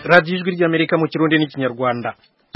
radiyo ijwi ry'Amerika mu Kirundi n'Ikinyarwanda.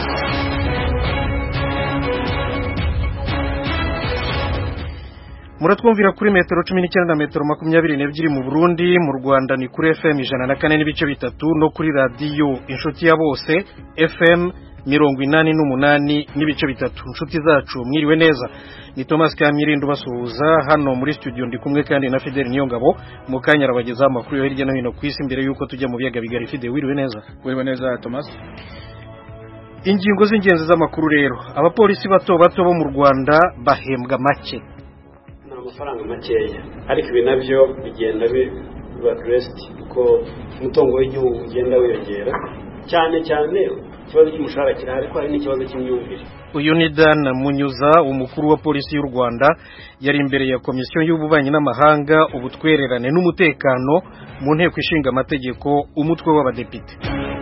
Muratwumvira kuri metero 19 na metero 22 mu Burundi, mu Rwanda ni kuri FM 104 n'ibice bitatu no kuri radiyo Inshuti ya Bose FM 88 n'ibice bitatu. Inshuti zacu mwiriwe neza, ni Thomas Kamirindo basuhuza hano muri studio, ndi kumwe kandi na Fidel Niyongabo. Mu kanya rabagezaho amakuru yo hirya no hino ku isi mbere yuko tujya mu biyaga bigari. Fidel, wiriwe neza? Wiriwe neza Thomas. Ingingo z'ingenzi z'amakuru rero: abapolisi bato bato bo mu Rwanda bahembwa make, amafaranga makeya, ariko ibi nabyo bigenda biba crest kuko umutungo w'igihugu ugenda wiyongera cyane cyane. Ikibazo cy'umushahara kirahari, ko hari n'ikibazo cy'imyumvire. Uyu ni Dan Munyuza, umukuru wa polisi y'u Rwanda, yari imbere ya komisiyo y'ububanyi n'amahanga, ubutwererane n'umutekano mu nteko ishinga amategeko, umutwe w'abadepite.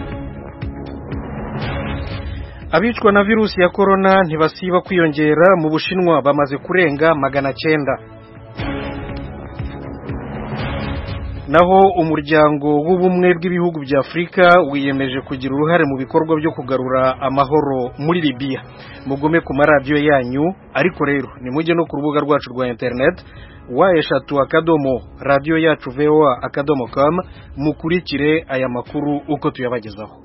Abicwa na virusi ya corona ntibasiba kwiyongera mu Bushinwa, bamaze kurenga 900. Naho umuryango w'ubumwe bw'ibihugu bya Afrika wiyemeje kugira uruhare mu bikorwa byo kugarura amahoro muri Libya. Mugume ku maradiyo yanyu, ariko rero nimujye no ku rubuga rwacu rwa internet @radio yacu voa.com mukurikire aya makuru uko tuyabagezaho.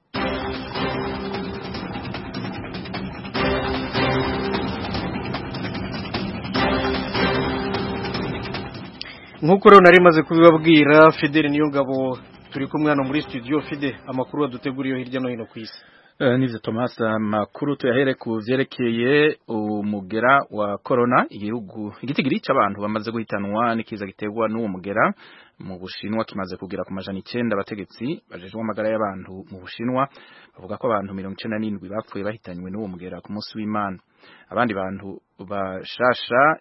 Nkuko rero nari maze kubibabwira, Fidel Niyongabo turi kumwe hano muri studio. Fidel, amakuru aduteguriye hirya no hino ku isi. Nivyo Thomas, amakuru tuyahere ku vyerekeye umugera wa corona. Igitigiri c'abantu bamaze guhitanwa n'ikiza giterwa n'uwo mugera mu Bushinwa kimaze kugera ku 900. Abategetsi bajejwe amagara y'abantu mu Bushinwa bavuga ko abantu 97 bapfuye bahitanywe n'uwo mugera ku munsi w'Imana. Abandi bantu bashasha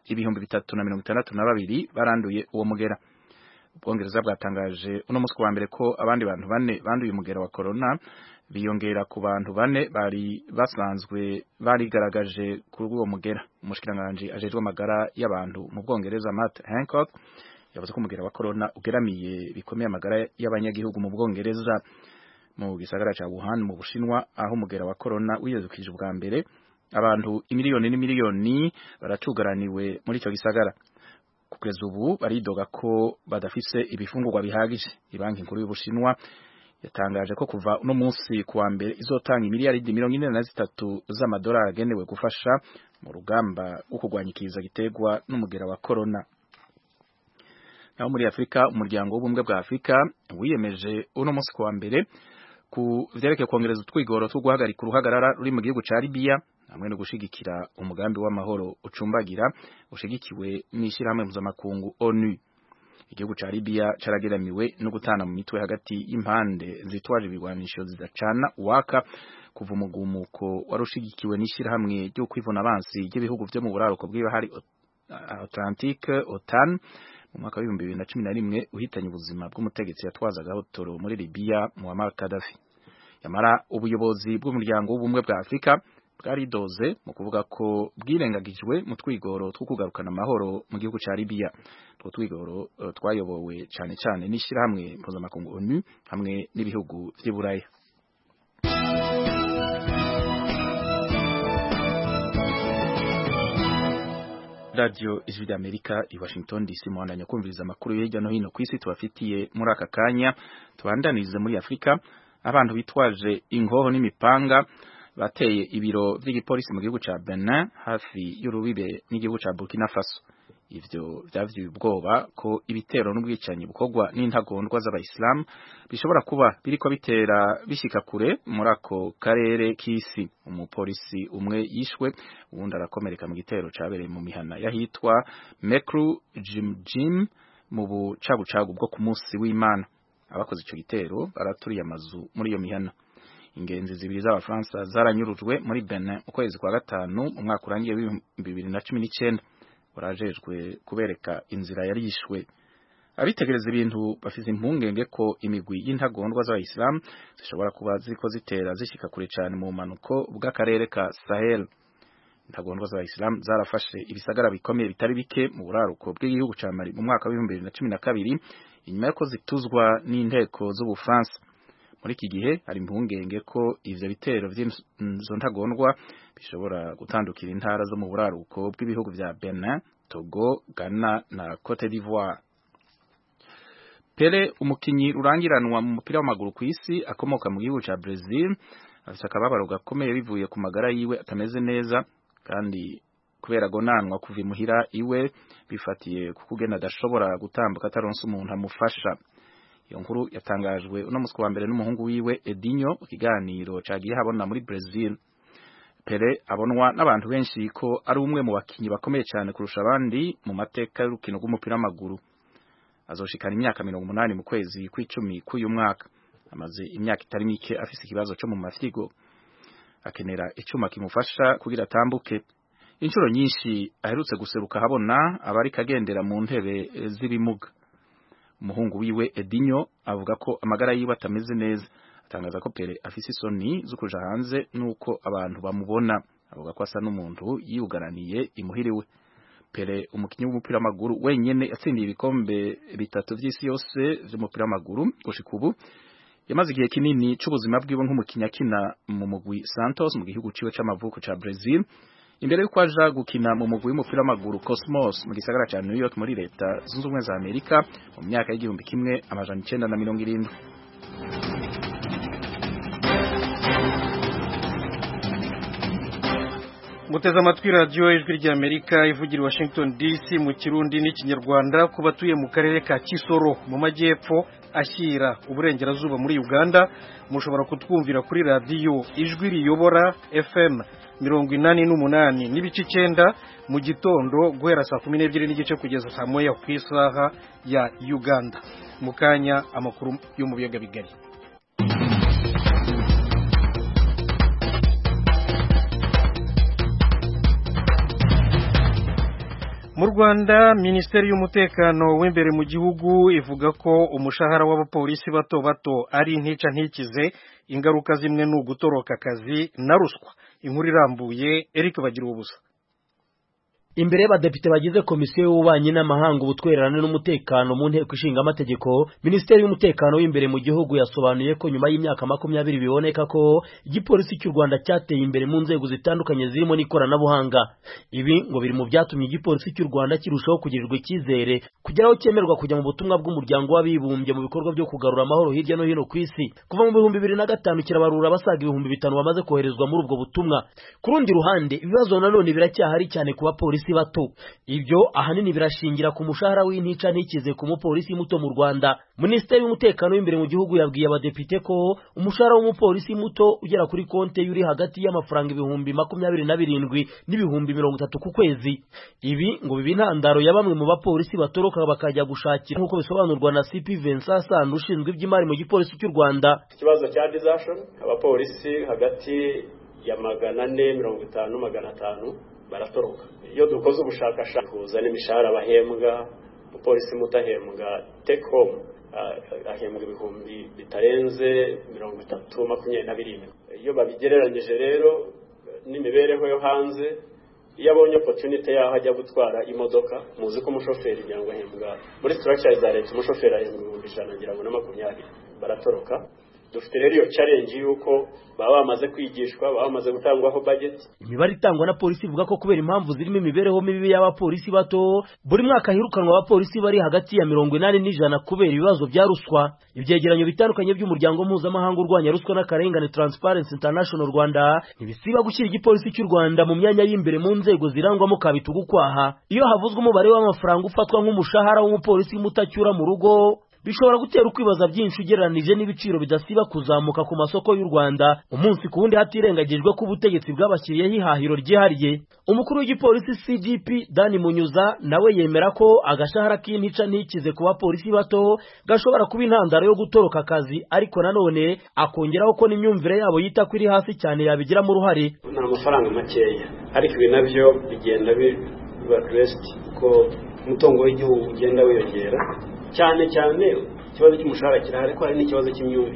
362 baranduye uwo mugera. Ubwongereza bwatangaje uno munsi wa mbere ko abandi bantu 4 banduye umugera wa corona, biyongera ku bantu 4 bari basanzwe barigaragaje kuri uwo mugera. Umushikiranganje ajejwe amagara y'abantu mu Bwongereza Matt Hancock yavuze ko umugera wa corona ugeramiye bikomeye amagara y'abanyagihugu mu Bwongereza. Mu gisagara ca Wuhan mu Bushinwa, aho umugera wa corona wiyezukije ubwa mbere, abantu imiliyoni n'imiliyoni baracugaraniwe muri ico gisagara. Kugeza ubu baridoga ko badafise ibifungurwa bihagije. Ibanki nkuru y'Ubushinwa yatangaje ko kuva uno munsi kuwa mbere izotanga miliyaridi 43 z'amadolari agenewe gufasha mu rugamba rwo kurwanya ikiza giterwa n'umugera wa corona. Naho muri Afrika, umuryango w'ubumwe bwa Afrika wiyemeje uno munsi kuwa mbere ku vyerekeye kongereza utwigoro two guhagarika uruhagarara ruri mu gihugu ca Libya, hamwe no gushigikira umugambi w'amahoro ucumbagira ushigikiwe n'ishirahamwe mpuzamakungu ONU. Igihugu ca Libya carageramiwe no gutana mu mitwe hagati y'impande zitwaje ibigwanisho zidacana uwaka kuva umugumuko warushigikiwe n'ishirahamwe ryo kwivuna abansi ry'ibihugu vyo mu buraruko bw'ibahari Atlantique OTAN mu mwaka wa 2011 uhitanye ubuzima bw'umutegetsi yatwazaga hotoro muri Libya Muammar Gaddafi. Yamara ubuyobozi bw'umuryango w'ubumwe bwa Afrika bwaridoze mu kuvuga ko bwirengagijwe mu twigoro two kugarukana amahoro mu gihugu ca Libya. Two twigoro twayobowe cyane cyane n'ishirahamwe mpuzamakungu ONU hamwe n'ibihugu vy'Iburaya. Radio Ijwi ry'Amerika i Washington DC, muhandanya kumviriza amakuru hirya no hino ku isi tubafitiye muri aka kanya. Tubandanize muri Afrika. Abantu bitwaje ingoho n'imipanga bateye ibiro vy'igipolisi mu gihugu ca Benin hafi y'urubibe n'igihugu ca Burkina Faso. Ivyo vyavyuye ubwoba ko ibitero n'ubwicanyi bukorwa n'intagondwa z'abayisilamu bishobora kuba biriko bitera bishika kure muri ako karere k'isi. Umupolisi umwe yishwe, uwundi arakomereka mu gitero cabereye mu mihana yahitwa Mekru Jim mu bucagucagu bwo ku munsi w'Imana. Abakoze ico gitero baraturiye amazu muri iyo mihana. Ingenzi zibiri z'Abafaransa zaranyurujwe muri Benin mu kwezi kwa gatanu mu mwaka urangiye 2019. Barajejwe kubereka inzira yari yishwe. Abitegereza ibintu bafise impungenge ko imigwi y'intagondwa z'abayisilamu zishobora kuba ziko zitera zishika kure cyane mu manuko bw'akarere ka Sahel. Intagondwa z'abayisilamu zarafashe ibisagara bikomeye bitari bike mu buraruko bw'igihugu ca Mali mu mwaka wa 2012 inyuma y'uko zituzwa n'inteko z'Ubufaransa. muri iki gihe hari impungenge ko ivyo bitero vy'inzo ntagondwa bishobora gutandukira intara zo mu buraruko bw'ibihugu vya Benin, Togo, Ghana na Cote d'Ivoire. Pele, umukinyi rurangiranwa mu mupira w'amaguru ku isi akomoka mu gihugu ca Brazil, afite akababaro gakomeye bivuye ku magara yiwe atameze neza, kandi kubera gonanwa kuva imuhira iwe bifatiye kuko ugenda adashobora gutambuka ataronse umuntu amufasha. Iyo nkuru yatangajwe uno musi wa mbere n'umuhungu wiwe Edinho mu kiganiro cagiye habona muri Brazil. Pele abonwa n'abantu benshi ko ari umwe mu bakinyi bakomeye cyane kurusha abandi mu mateka y'urukino rw'umupira w'amaguru. Azoshikana imyaka 80 mu kwezi kw'icumi k'uyu mwaka. Amaze imyaka itari mike afise ikibazo cyo mu mafyigo, akenera icuma kimufasha kugira atambuke. Inshuro nyinshi aherutse guseruka habona abari kagendera mu ntebe z'ibimuga. Umuhungu wiwe Edinho avuga ko amagara yiwe atameze neza, atangaza ko Pele afise isoni zo kuja hanze nuko abantu bamubona. Avuga ko asa n'umuntu yiyugaraniye imuhiriwe. Pele, umukinyi w'umupira w'amaguru wenyene yatsindiye ibikombe 3 vy'isi yose vy'umupira w'amaguru gushika ubu, yamaze igihe kinini c'ubuzima bwiwe nk'umukinyi akina mu mugwi Santos mu gihugu ciwe c'amavuko ca Brazil, imbere yuko aja gukina mu mugwi w'umupira w'amaguru Cosmos mu gisagara ca New York muri leta zunze ubumwe za Amerika mu myaka y'igihumbi kimwe amajana 1970. Muteze amatwi radio Ijwi rya Amerika ivugira Washington DC mu Kirundi n'Ikinyarwanda ku batuye mu karere ka Kisoro mu majyepfo ashyira uburengerazuba muri Uganda. Mushobora kutwumvira kuri radio Ijwi riyobora FM 88 n'ibice 9 mu gitondo guhera saa 12 n'igice kugeza saa 1 ku isaha ya Uganda. Mukanya amakuru yo mu biyaga bigari. Mu Rwanda, Minisiteri y'Umutekano w'imbere mu gihugu ivuga ko umushahara w'abapolisi bato bato ari intica ntikize, ingaruka zimwe ni ugutoroka akazi na ruswa. Inkuru irambuye, Eric Bagirubusa. Imbere y'abadepite bagize komisiyo y'ububanyi n'amahanga, ubutwererane n'umutekano mu nteko ishinga amategeko, Minisiteri y'Umutekano w'imbere mu gihugu yasobanuye ko nyuma y'imyaka 20 biboneka ko igipolisi cy'u Rwanda cyateye imbere mu nzego zitandukanye zirimo n'ikoranabuhanga. Ibi ngo biri mu byatumye igipolisi cy'u Rwanda kirushaho kugirirwa icyizere kugeraho cyemerwa kujya mu butumwa bw'umuryango w'abibumbye mu bikorwa byo kugarura amahoro hirya no hino ku isi. Kuva mu 2005 kirabarura abasaga 5,000 bamaze koherezwa muri ubwo butumwa. Ku rundi ruhande, ibibazo nanone biracyahari cyane ku bapolisi bato. Ibyo ahanini birashingira ku mushahara w'intica ntikize ku mupolisi muto mu Rwanda. Minisiteri y'Umutekano w'imbere mu gihugu yabwiye abadepite ko umushahara w'umupolisi muto ugera kuri konte yuri hagati y'amafaranga 27,000 n'ibihumbi 30 ku kwezi. Ibi ngo bibi intandaro ya bamwe mu bapolisi batoroka bakajya gushakira, nk'uko bisobanurwa na CP Vincent Sano ushinzwe iby'imari mu gipolisi cy'u Rwanda. Ikibazo cya desertion, abapolisi hagati ya 450 500 baratoroka. Iyo dukoze ubushakashatsi huza n'imishahara bahembwa, umupolisi mutahembwa take home ahembwa ibihumbi bitarenze 327. Iyo babigereranyije rero n'imibereho yo hanze, iyo abonye opportunity yaho ajya gutwara imodoka, muzi ko umushoferi cyangwa ahembwa muri structure za leta, umushoferi ahembwa 120 baratoroka. Dufite rero iyo challenge yuko baba bamaze kwigishwa, baba bamaze gutangwaho budget. Imibare itangwa na polisi ivuga ko kubera impamvu zirimo imibereho mibi y'abapolisi bato, buri mwaka hirukanwa abapolisi bari hagati ya 80 n'ijana kubera ibibazo bya ruswa. Ibyegeranyo bitandukanye by'umuryango mpuzamahanga urwanya ruswa n'akarengane Transparency International Rwanda ntibisiba gushyira igipolisi cy'u Rwanda mu myanya y'imbere mu nzego zirangwamo kabitugu kwaha. Iyo havuzwe umubare w'amafaranga ufatwa nk'umushahara w'umupolisi mutacyura mu rugo, bishobora gutera ukwibaza byinshi ugereranije n'ibiciro bidasiba kuzamuka ku masoko y'u Rwanda umunsi ku wundi, hatirengagijwe ko ubutegetsi bwabashyiriyeho ihahiro ryihariye. Umukuru w'igipolisi CGP Dani Munyuza nawe yemera ko agashahara k'intica ntikize ku bapolisi bato gashobora kuba intandaro yo gutoroka akazi, ariko nanone akongeraho ko n'imyumvire yabo yita ko iri hasi cyane yabigiramo uruhare. Nta mafaranga makeya, ariko ibi nabyo bigenda biba addressed ko umutungo w'igihugu ugenda wiyongera. Cyane ikibazo cy'umushahara kirahari, ko hari n'ikibazo cy'imyumvire.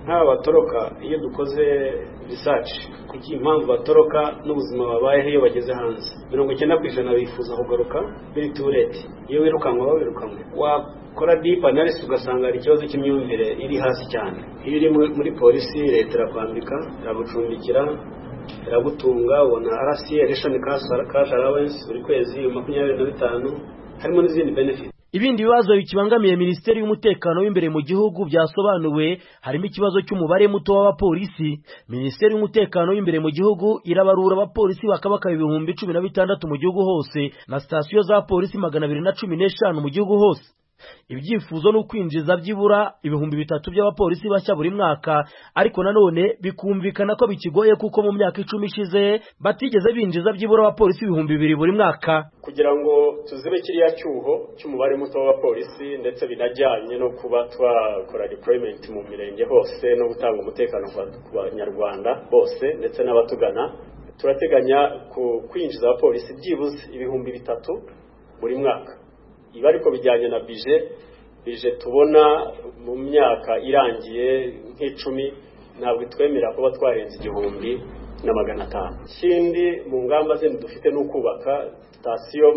nk'aba batoroka iyo dukoze research kuki impamvu batoroka n'ubuzima babayeho iyo bageze hanze 90% bifuza kugaruka biri turete iyo wirukanwa babirukanwe wakora deep analysis ugasanga ari ikibazo cy'imyumvire iri hasi cyane iyo iri muri polisi leta irakwambika iragucumbikira iragutunga ubona RCA ration cash allowance buri kwezi 25 harimo n'izindi benefit. Ibindi bibazo bikibangamiye Minisiteri y'Umutekano w'imbere mu gihugu byasobanuwe harimo ikibazo cy'umubare muto w'abapolisi. Minisiteri y'Umutekano w'imbere mu gihugu irabarura abapolisi bakabaka 16,000 mu gihugu hose na sitasiyo za polisi 215 mu gihugu hose. Ibyifuzo no kwinjiza byibura 3,000 by'abapolisi bashya buri mwaka, ariko nanone bikumvikana ko bikigoye kuko mu myaka 10 ishize batigeze binjiza byibura abapolisi 2,000 buri mwaka. Kugira ngo tuzibe kiriya cyuho cy'umubare muto w'abapolisi ndetse binajyanye no kuba twakora deployment mu mirenge hose no gutanga umutekano ku Banyarwanda bose ndetse n'abatugana, turateganya kwinjiza abapolisi byibuze 3,000 buri mwaka. Iba ariko bijyanye na bije tubona mu myaka irangiye nk'icumi ntabwo twemera kuba twarenze 1,500. Ikindi mu ngamba zindi dufite no kubaka sitasiyo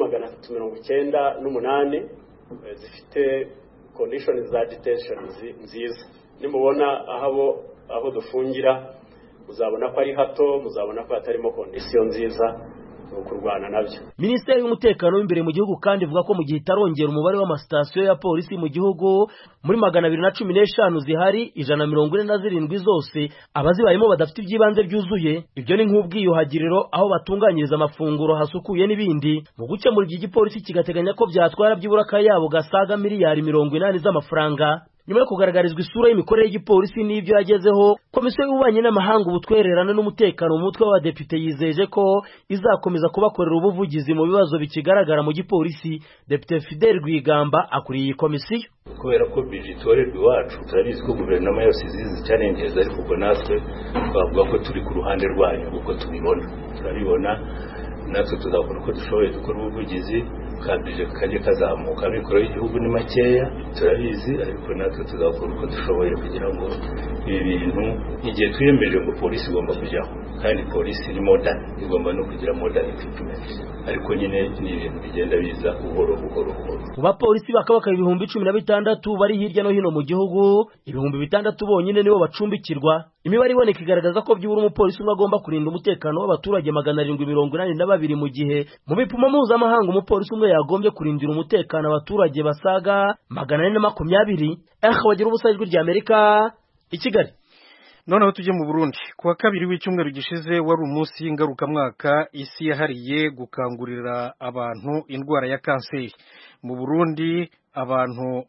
398 zifite conditions za detention nziza. Nimubona aho dufungira muzabona ko ari hato, muzabona ko hatarimo condition nziza kurwana nabyo. Minisiteri y'Umutekano w'imbere mu gihugu kandi ivuga ko mu gihe itarongera umubare w'amasitasiyo ya polisi mu gihugu muri 215 zihari 147 zose abazibayemo badafite ibyibanze byuzuye. Ibyo ni nk'ubwiyuhagiriro aho batunganyiriza amafunguro hasukuye n'ibindi. Mu gukemura iki gipolisi kigateganya ko byatwara byibura kayabo gasaga miliyari 80 z'amafaranga. Nyuma yo kugaragarizwa isura y'imikorere y'igipolisi n'ibyo yagezeho, Komisiyo y'Ububanyi n'Amahanga Ubutwererane n'Umutekano mu mutwe w'abadepite yizeje ko izakomeza kubakorera ubuvugizi mu bibazo bikigaragara mu gipolisi. Depite Fidel Rwigamba akuriye iyi komisiyo. Kubera ko bijitorerwa iwacu turabizi ko guverinoma yose izizi challenges, ariko ubwo natwe twavuga ko turi ku ruhande rwanyu uko turabibona natwe tuzakora uko dushoboye dukora ubuvugizi kabije kaje kazamuka. Amikoro y'igihugu ni makeya turabizi, ariko natwe tuzakora uko dushoboye kugira ngo ibi bintu igihe twiyemeje ngo polisi igomba kujyaho, kandi polisi ni modern, igomba no kugira modern equipment, ariko nyine ni ibintu bigenda biza buhoro. Kuba polisi bakabaka 16,000 bari hirya no hino mu gihugu, 600 bonyine nibo bacumbikirwa. Imibare iboneka igaragaza ko byibura umupolisi umwe agomba kurinda umutekano w'abaturage 782 mu gihe mu bipimo mpuzamahanga umupolisi umwe yagombye kurindira umutekano abaturage basaga 420. Wagira ubusa ijwi rya Amerika i Kigali. Noneho tujye mu Burundi. Kuwa kabiri w'icyumweru gishize wari umunsi ngarukamwaka isi yahariye gukangurira abantu indwara ya kanseri. Mu Burundi abantu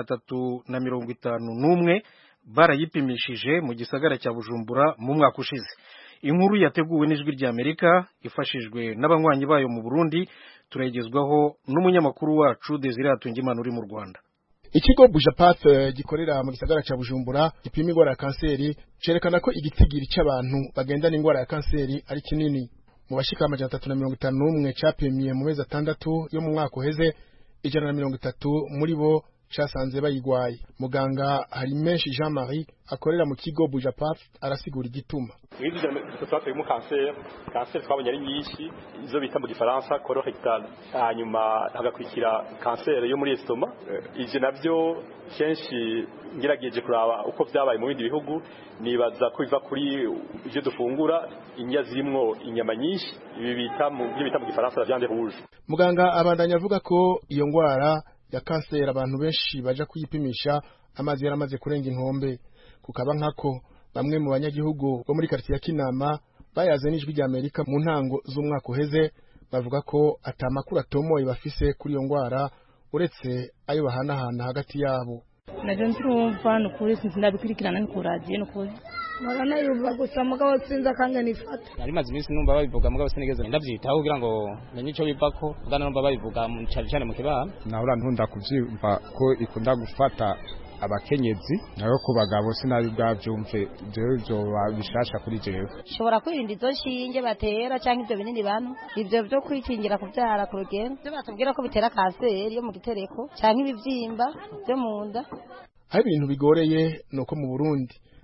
351 barayipimishije mu gisagara cya Bujumbura mu mwaka ushize. Inkuru yateguwe n'ijwi rya Amerika ifashijwe n'abanywanyi bayo mu Burundi, turayigezwaho n'umunyamakuru wacu Desire Hatungimana uri mu Rwanda. Ikigo Bujapath gikorera mu gisagara cya Bujumbura gipima indwara ya kanseri cerekana ko igitigiri cy'abantu bagendana indwara ya kanseri ari kinini. Mu bashika 351 capimye mu mezi 6 yo mu mwaka uheze, 130 muri bo casanze bayigwaye. Muganga Harimenshi Jean Marie akorera mu kigo Bujapath arasigura igituma. Twateyemo kanseri twabonye ari nyinshi, izo bita mu gifaransa colorectal, hanyuma hagakurikira kanseri yo muri estoma. Ije navyo kenshi ngirageje kuraba uko byabaye mu bindi bihugu, nibaza ko biva kuri ibyo dufungura, inya zirimwo inyama nyinshi, ibi bita mu gifaransa la viande rouge. Muganga abandanya avuga ko iyo ngwara ya kanseri abantu benshi baja kuyipimisha amazi yaramaze kurenga inkombe. Kukaba nkako bamwe mu banyagihugu bo muri quartier ya Kinama bayaze n'ijwi rya Amerika mu ntango z'umwaka uheze, bavuga ko atamakuru atomoye bafise kuri iyo ngwara uretse ayo bahanahana hagati yabo. Naje ntumva n'ukuri sinabikurikirana ku radio n'ukuri. Marana yuba gusa mugabo sinza kanga nifata. Nari maze iminsi numva babivuga mugabo sinigeze ndavyitaho kugira ngo menye ico bivako, bwana numva babivuga mu cyane mu kibara. Nahora ntunda kuvyumva ko ikunda gufata abakenyezi nayo ku bagabo sinabi bwavyumve byo bishasha kuri jewe. Shobora kwirinda izo shinge batera cyangwa ibyo binini bantu, ibyo byo kwikingira kubyara ku rugendo, byo batubwira ko bitera kanseri yo mu gitereko cyangwa ibivyimba byo mu nda. Hari ibintu bigoreye nuko mu Burundi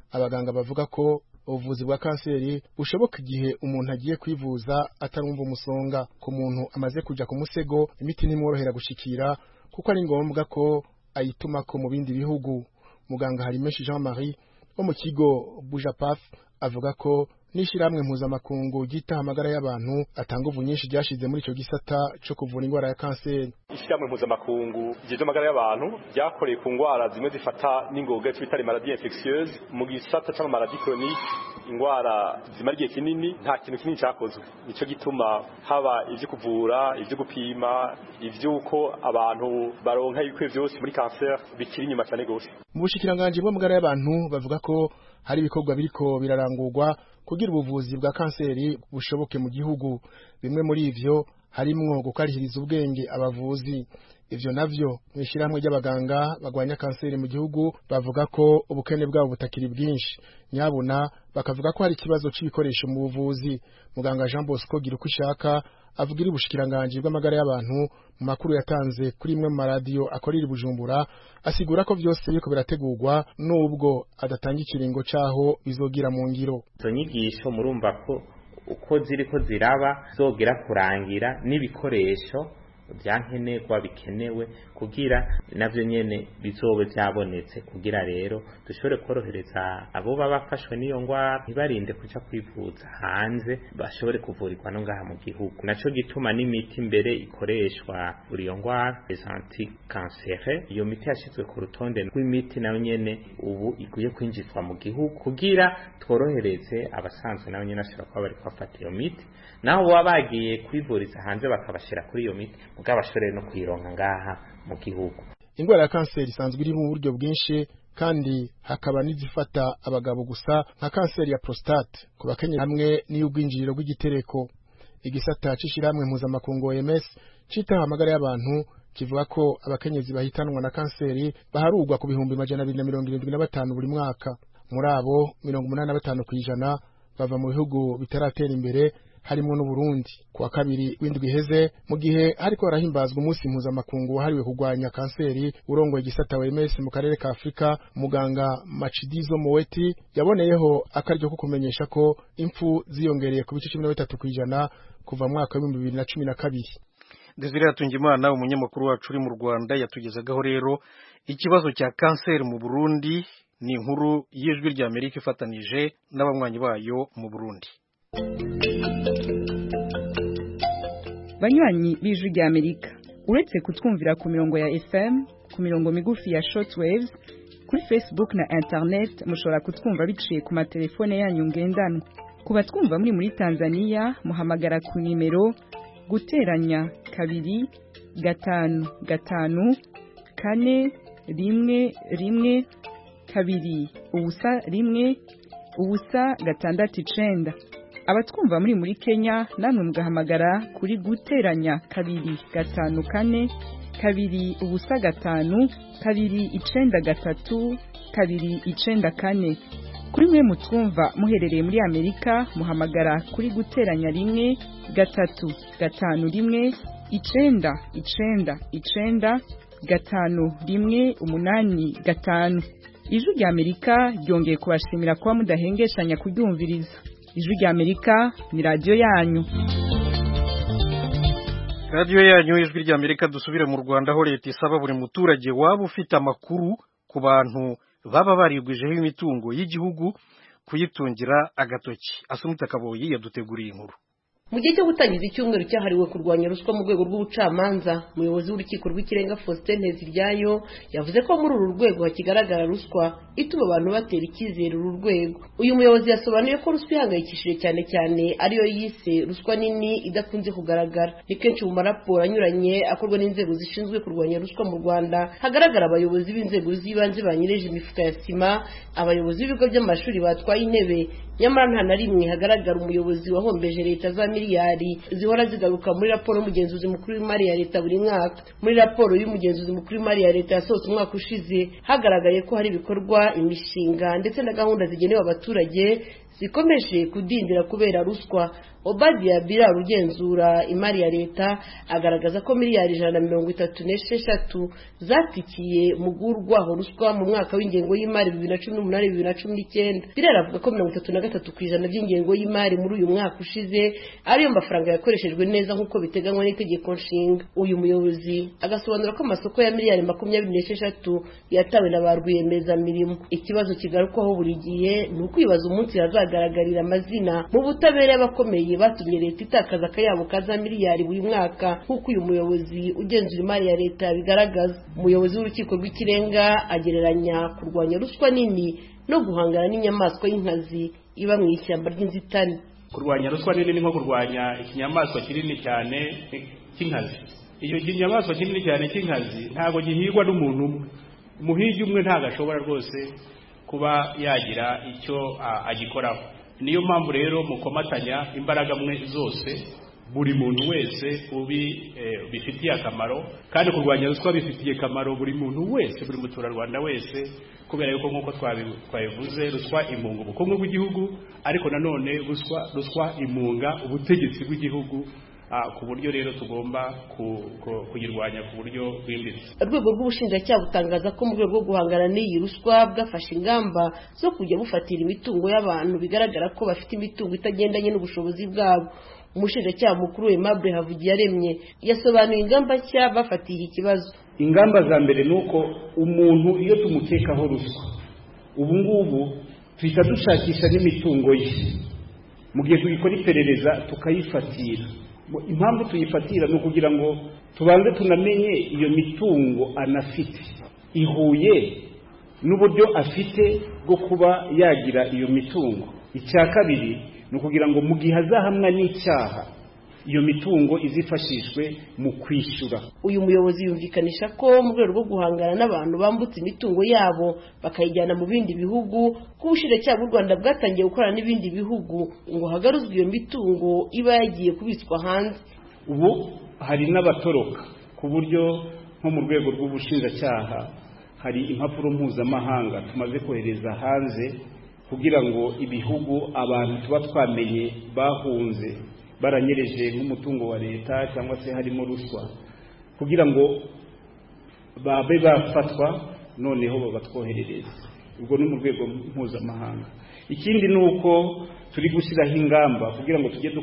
abaganga bavuga ko ubuvuzi bwa kanseri bushoboka igihe umuntu agiye kwivuza atarumva umusonga. Ku muntu amaze kuja ku musego imiti ntimworohera gushikira kuko ari ngombwa ko ayitumako mu bindi bihugu. Muganga Harimeshi Jean-Marie wo mu kigo Bujapaf avuga ko n'ishiramwe mpuzamakungu ryitaho amagara y'abantu atanga ubu nyinshi ryashize muri ico gisata co kuvura ingwara ya kanseri. Ishiramwe mpuzamakungu ryijeje amagara y'abantu ryakoreye ku ngwara zimwe zifata n'ingoga twita les maladies infectieuses mu gisata cyangwa maladie chronique, ingwara zimara igihe kinini nta kintu kinini cyakozwe. Nico gituma haba ivyo kuvura, ivyo gupima, ivyuko abantu baronka ibikwe vyose muri cancer bikiri inyuma cyane gose. Mu bushikiranganje bw'amagara y'abantu bavuga ko hari ibikorwa biriko birarangurwa kugira ubuvuzi bwa kanseri bushoboke mu gihugu. Bimwe muri ivyo harimwo gukarihiriza ubwenge abavuzi. Ivyo navyo mw'ishiramwe ry'abaganga bagwanya kanseri mu gihugu bavuga ko ubukene bwabo butakiri bwinshi. Nyabuna bakavuga ko hari ikibazo c'ibikoresho mu buvuzi. Muganga Jean Bosco Girukwishaka avugira ubushikiranganje bw'amagara y'abantu mu makuru yatanze kuri imwe mu maradiyo akorera i Bujumbura, asigura ko vyose biriko birategurwa nubwo adatanga ikiringo caho bizogira mu ngiro. Izo nyigisho murumva ko uko ziriko ziraba zogera kurangira n'ibikoresho byankenerwa bikenewe kugira navyo nyene bizobe byabonetse kugira rero dushobore korohereza abo bafashwe n'iyo ngwara ntibarinde kuja kwivuza hanze, bashobore kuvurirwa no ngaha mu gihugu. Naco gituma n'imiti mbere ikoreshwa kuri iyo ngwara les anti-cancere, iyo miti yashizwe ku rutonde rw'imiti nayo nyene ubu iguye kwinjizwa mu gihugu kugira tworohereze abasanzwe nayo nyene ashobora kuba bariko bafata iyo miti, naho baba bagiye kwivuriza hanze bakabashira kuri iyo miti mugabashore no kuyironka ngaha mu gihugu. Ingwara ya kanseri isanzwe iri mu buryo bwinshi kandi hakaba n'izifata abagabo gusa nka kanseri ya prostate ku bakenyezi hamwe n'iy'ubwinjiriro bw'igitereko. Igisata c'ishiramwe mpuzamakungu OMS citaho amagara y'abantu kivuga ko abakenyezi bahitanwa na kanseri baharugwa ku bihumbi 275 buri mwaka. Muri abo 85% bava mu bihugu bitaratera imbere harimo n'u Burundi. Kuwa kabiri w'indwi iheze mu gihe hariko harahimbazwa umunsi mpuzamakungu wahariwe kurwanya kanseri, urongoye igisata OMS mu karere ka Afrika muganga Machidizo Moeti yaboneyeho akaryo ko kumenyesha ko impfu ziyongereye ku bice 13% kuva mu mwaka wa 2012. Desire Atungimana umunyamakuru wacu uri mu Rwanda yatugezagaho rero ikibazo cya kanseri mu Burundi. Ni inkuru y'ijwi rya Amerika ifatanije n'abanywanyi bayo mu Burundi. Banywanyi b'ijwi rya Amerika, uretse kutwumvira ku mirongo ya FM, ku mirongo migufi ya shortwaves, kuri Facebook na internet mushobora kutwumva biciye ku matelefone yanyu ngendanwa. Kuba twumva muri Tanzania muhamagara ku nimero guteranya 2 5 5 4 1 2 ubusa 1 ubusa 6 abatwumva muri Kenya namwe mugahamagara kuri guteranya 2 5 4 2 ubusa 5 2 9 3 2 9 kuri mwe mutwumva muherereye muri Amerika muhamagara kuri guteranya 1 3 5 1 9 9 5 1 8 5. Ijwi rya Amerika ryongeye kubashimira kuba mudahengeshanya kuryumviriza. Ijwi rya Amerika ni radio yanyu. Radio yanyu ijwi rya Amerika. Dusubire mu Rwanda aho leta isaba buri muturage waba ufite amakuru ku bantu baba barigwijeho imitungo y'igihugu kuyitungira agatoki. Asumita Kaboyi yaduteguriye inkuru. Mu gihe cyo gutangiza icyumweru cyahariwe kurwanya ruswa mu rwego rw'ubucamanza, umuyobozi w'urukiko rw'ikirenga Faustin Nteziryayo yavuze ko muri uru rwego hakigaragara ruswa ituma abantu batera icyizere uru rwego. Uyu muyobozi yasobanuye ko ruswa ihangayikishije cyane cyane ariyo yise ruswa nini idakunze kugaragara. Ni kenshi mu maraporo anyuranye akorwa n'inzego zishinzwe kurwanya ruswa mu Rwanda hagaragara abayobozi b'inzego z'ibanze banyereje imifuka ya sima, abayobozi b'ibigo by'amashuri batwaye intebe, nyamara nta na rimwe hagaragara umuyobozi wahombeje leta za miliyari zihora zigaruka muri raporo y'umugenzuzi mukuru w'imari ya leta buri mwaka. Muri raporo y'umugenzuzi mukuru w'imari ya leta yasohotse umwaka ushize hagaragaye ko hari ibikorwa, imishinga ndetse na gahunda zigenewe abaturage zikomeje kudindira kubera ruswa. Obadia Bilal ugenzura imari ya leta agaragaza ko miliyari 136 zatikiye mu gurwaho ruswa mu mwaka w'ingengo y'imari 2018-2019. Bilal avuga ko 33% by'ingengo y'imari muri uyu mwaka ushize ariyo mafaranga yakoreshejwe neza nk'uko biteganywa n'itegeko nshinga. Uyu muyobozi agasobanura ko amasoko ya miliyari 26 yatawe na ba rwiyemezamirimo. Ikibazo kigarukwaho buri gihe ni ukwibaza umunsi hazagaragarira amazina mu butabera y'abakomeye batumye leta itakaza akayabo kaza miliyari buri mwaka nk'uko uyu muyobozi ugenzura imari ya leta bigaragaza. Umuyobozi w'urukiko rw'ikirenga agereranya kurwanya ruswa nini no guhangana n'inyamaswa y'inkazi iba mu ishyamba ry'inzitane. Kurwanya ruswa nini ni nko kurwanya ikinyamaswa kinini cyane cy'inkazi. Iyo kinyamaswa kinini cyane cy'inkazi ntago gihigwa n'umuntu umwe. Umuhigi umwe ntago ashobora rwose kuba yagira icyo agikoraho. Niyo mpamvu rero mukomatanya imbaraga mwe zose buri muntu wese bifitiye akamaro, kandi kurwanya ruswa bifitiye akamaro buri muntu wese, buri muturarwanda wese, kubera yuko nk'uko twabivuze ruswa imunga ubukungu bw'igihugu, ariko nanone ruswa imunga ubutegetsi bw'igihugu, ku buryo rero tugomba kuyirwanya ku buryo bwimbitse. Urwego rw'ubushinjacyaha butangaza ko mu rwego rwo guhangana n'iyi ruswa bwafashe ingamba zo kujya bufatira imitungo y'abantu bigaragara ko bafite imitungo itagendanye n'ubushobozi bwabo. Umushinjacyaha mukuru Aimable Havugiyaremye yasobanuye ingamba nshya bafatiye iki kibazo. Ingamba za mbere nuko umuntu iyo tumukekaho ruswa ubu ngubu tuhita dushakisha n'imitungo ye, mu gihe tugikora iperereza tukayifatira. Impamvu tuyifatira ni ukugira ngo tubanze tunamenye iyo mitungo anafite ihuye n'uburyo afite bwo kuba yagira iyo mitungo. Icya kabiri ni ukugira ngo mu gihe azahamwa n'icyaha iyo mitungo izifashishwe mu kwishyura. Uyu muyobozi yumvikanisha ko mu rwego rwo guhangana n'abantu bambutse imitungo yabo bakayijyana mu bindi bihugu, ko ubushinjacyaha bw'u Rwanda bwatangiye gukorana n'ibindi bihugu ngo hagaruzwe iyo mitungo iba yagiye kubitswa hanze. Ubu hari n'abatoroka ku buryo nko mu rwego rw'ubushinjacyaha hari impapuro mpuzamahanga tumaze kohereza hanze kugira ngo ibihugu abantu tuba twamenye bahunze baranyereje nk'umutungo wa leta cyangwa se harimo ruswa, kugira ngo babe bafatwa noneho babatwoherereza. Ubwo ni mu rwego mpuzamahanga. Ikindi ni uko turi gushyiraho ingamba kugira ngo tujye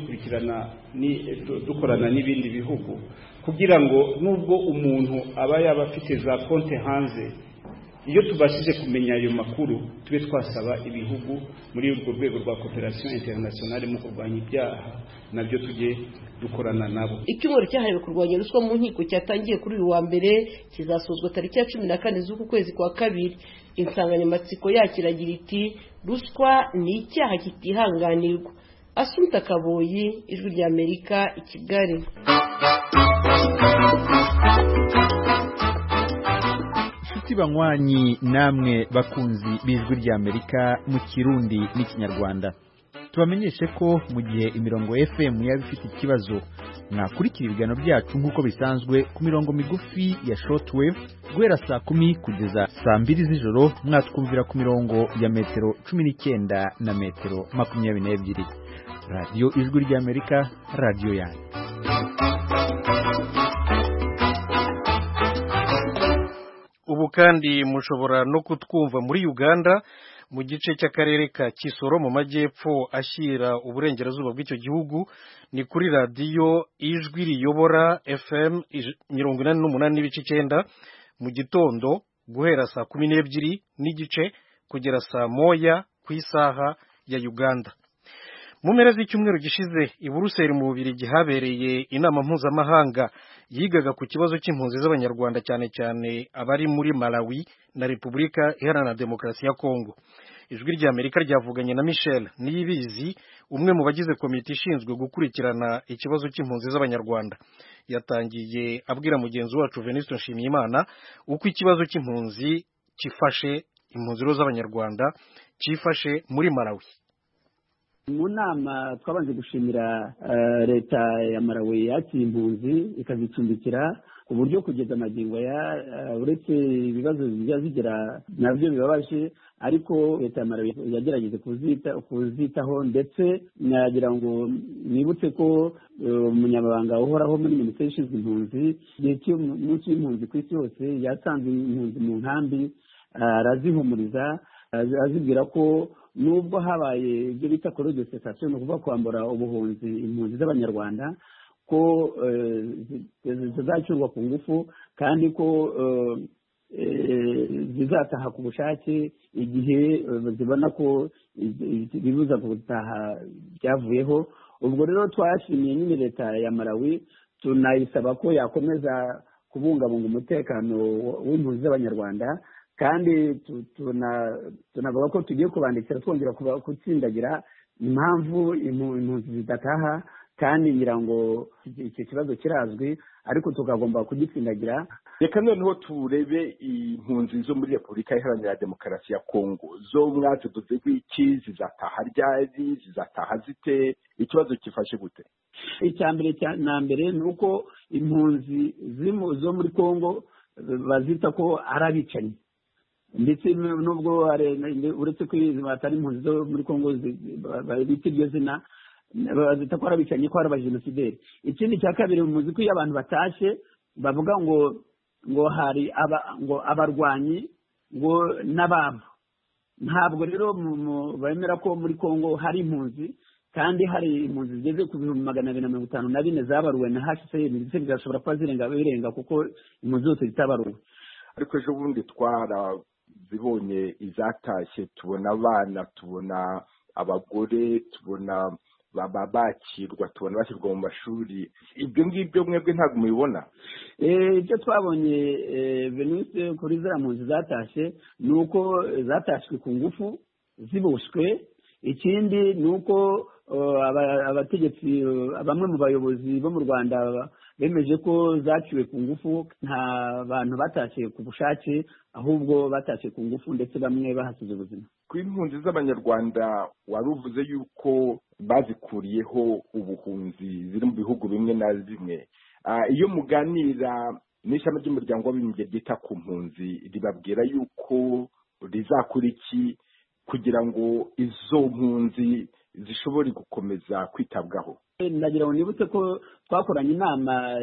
dukorana n'ibindi bihugu, kugira ngo nubwo umuntu aba yaba afite za konti hanze, iyo tubashije kumenya ayo makuru tube twasaba ibihugu muri urwo rwego rwa coopération internationale mu kurwanya ibyaha nabyo tujye dukorana nabo. Icyumweru cyahariwe kurwanya ruswa mu nkiko cyatangiye kuri uyu wa mbere kizasozwa tariki ya 14 z'uku kwezi kwa kabiri. Insanganyamatsiko yakiragira iti ruswa ni icyaha kitihanganirwa. Asumta Kaboyi, Ijwi ry'Amerika, i Kigali. Banywanyi namwe bakunzi b'Ijwi ry'Amerika mu Kirundi n'Ikinyarwanda, tubamenyeshe ko mu gihe imirongo FM yaba ifite ikibazo mwakurikira ibiganiro byacu nk'uko bisanzwe ku mirongo migufi ya shortwave guhera saa 10 kugeza saa 2 z'ijoro, mwatwumvira ku mirongo ya metero 19 na metero 22. Radio Ijwi ry'Amerika, radio yanyu. Ubu kandi mushobora no kutwumva muri Uganda mu gice cy'akarere ka Kisoro mu majyepfo ashyira uburengerazuba bw'icyo gihugu, ni kuri radiyo Ijwi riyobora FM 88.9 mu gitondo guhera saa 12 n'igice kugera saa 1 ku isaha ya Uganda. Mu mpera z'icyumweru gishize i Buruseli mu Bubiligi habereye inama mpuzamahanga yigaga ku kibazo cy'impunzi z'Abanyarwanda, cyane cyane abari muri Malawi na Repubulika Iharanira Demokarasi ya Kongo. Ijwi ry'Amerika ryavuganye na Michel Niyibizi, umwe mu bagize komite ishinzwe gukurikirana ikibazo cy'impunzi z'Abanyarwanda. Yatangiye abwira mugenzi wacu Venuste Nshimiyimana uko ikibazo cy'impunzi kifashe, impunzi z'Abanyarwanda kifashe muri Malawi. mu nama twabanje gushimira leta ya Malawi yakira impunzi ikazicumbikira ku buryo kugeza amagingo uretse ibibazo bijya zigira nabyo bibabaje, ariko leta ya Malawi yagerageje kuzitaho, ndetse nagira ngo nibutse ko umunyamabanga uhoraho muri minisiteri ishinzwe impunzi igihe cy'umunsi w'impunzi ku isi yose yasanze impunzi mu nkambi, arazihumuriza azibwira ko nubwo habaye ibyo bita colonial cessation, ni ukuvuga kwambura ubuhunzi impunzi z'abanyarwanda, ko zizacyurwa ku ngufu kandi ko zizataha ku bushake igihe zibona ko ibibuza gutaha byavuyeho. Ubwo rero twashimiye nyine leta ya Malawi, tunayisaba ko yakomeza kubungabunga umutekano w'impunzi z'abanyarwanda, kandi tunavuga ko tugiye kubandikira twongera gutsindagira impamvu impunzi zidataha, kandi ngira ngo icyo kibazo kirazwi ariko tukagomba kugitsindagira. Reka noneho turebe impunzi zo muri Repubulika Iharanira Demokarasi ya Kongo, zo mwazivuze iki, zizataha ryari, zizataha zite, ikibazo kifashe gute? Icya mbere na mbere ni uko impunzi zo muri Kongo bazita ko ari abicanyi, ndetse nubwo uretse ko batari impunzi zo muri Kongo bita iryo zina, bazita ko ari abicanyi, ko ari abajenosideri. Ikindi cya kabiri, muzi ko iyo abantu batashe bavuga ngo hari abarwanyi ngo n'ababo. Ntabwo rero bemera ko muri Kongo hari impunzi, kandi hari impunzi zigeze ku 254 zabaruwe na HCR, ndetse bigashobora kuba birenga kuko impunzi zose zitabaruwe. Ariko ejo bundi twarazibonye izatashye, tubona abana, tubona abagore, tubona bakirwa, tubona bashyirwa mu mashuri. Ibyo ngibyo mwebwe ntabwo mubibona? Ibyo twabonye Venise kuri ziriya mpunzi zatashye ni uko zatashywe ku ngufu ziboshwe. Ikindi ni uko abategetsi, bamwe mu bayobozi bo mu Rwanda bemeje ko zaciwe ku ngufu, nta bantu batashye ku bushake, ahubwo batashye ku ngufu, ndetse bamwe bahasize ubuzima. Ku impunzi z'abanyarwanda wari uvuze yuko bazikuriyeho ubuhunzi, ziri mu bihugu bimwe na bimwe. Iyo muganira n'ishami ry'umuryango w'abibumbye ryita ku mpunzi, ribabwira yuko rizakora iki kugira ngo izo mpunzi zishobore gukomeza kwitabwaho? Ndagira ngo nibutse ko twakoranye inama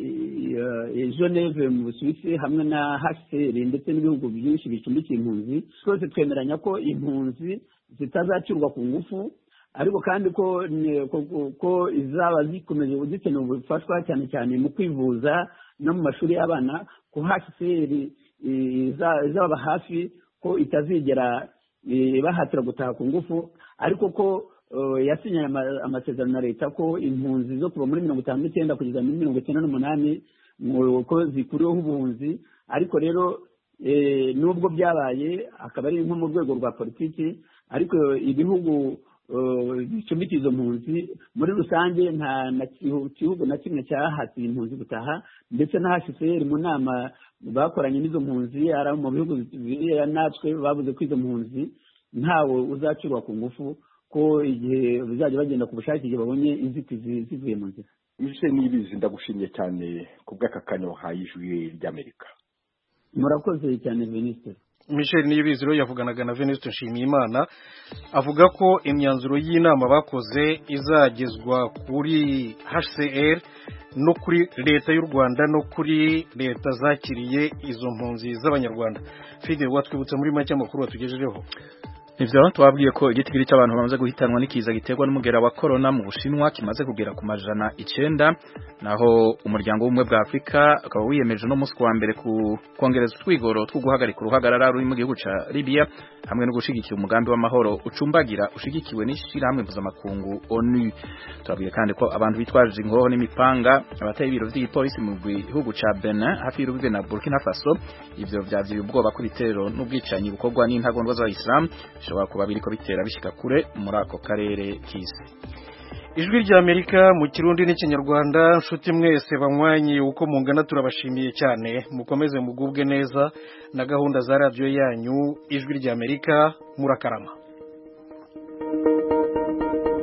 Geneve mu Busuwisi hamwe na HCR ndetse n'ibihugu byinshi bicumbikiye impunzi. Twese twemeranya ko impunzi zitazacurwa ku ngufu, ariko kandi ko izaba zikomeje zikeneye ubufashwa cyane cyane mu kwivuza no mu mashuri y'abana, ko HCR izaba hafi, ko itazigera bahatira gutaha ku ngufu, ariko ko yasinye amasezerano na leta ko impunzi zo kuva muri 59 kugeza muri 98 ko zikuriweho ubuhunzi. Ariko rero nubwo byabaye akaba ari nko mu rwego rwa politiki, ariko ibihugu bicumbikiye izo mpunzi muri rusange nta gihugu na kimwe cyahatiye impunzi gutaha, ndetse na HCR mu nama bakoranye n'izo mpunzi ari mu bihugu biriya natwe bavuze ko izo mpunzi ntawe uzacurwa ku ngufu, ko igihe bizajya bagenda ku bushake igihe babonye inzitizi zivuye mu nzira. Michel Niyibizi, ndagushimiye cyane ku bw'akakanya wahaye Ijwi ry'Amerika. Murakoze cyane Veniste. Michel Niyibizi rero yavuganaga na Veniste Nshimiyimana, avuga ko imyanzuro y'inama bakoze izagezwa kuri HCR no kuri leta y'u Rwanda no kuri leta zakiriye izo mpunzi z'abanyarwanda. Fide, watwibutsa muri make amakuru watugejejeho? Nivyo twabwiye ko igitigiri cy'abantu bamaze guhitanwa n'ikiza giterwa n'umugera wa corona mu Bushinwa kimaze kugera ku 900, naho umuryango w'ubumwe bwa Afrika akaba wiyemeje no musi wa mbere kongereza twigoro two guhagarika uruhagarara ruri mu gihugu ca Libya hamwe no gushigikira umugambi w'amahoro ucumbagira ushigikiwe n'ishirahamwe mpuzamakungu ONU. Twabwiye kandi ko abantu bitwaje ingoho n'imipanga abateye ibiro vy'ipolisi mu gihugu ca Benin hafi y'urubibe na Burkina Faso, ivyo vyavye ubwoba ko bitero n'ubwicanyi bukorwa n'intagondwa z'Abayisilamu bishobora kuba biriko bitera bishika kure muri ako karere k'isi. Ijwi ry'Amerika mu Kirundi n'Ikinyarwanda, nshuti mwese banywanyi uko mungana turabashimiye cyane, mukomeze mugubwe neza na gahunda za radio yanyu Ijwi ry'Amerika. Murakarama.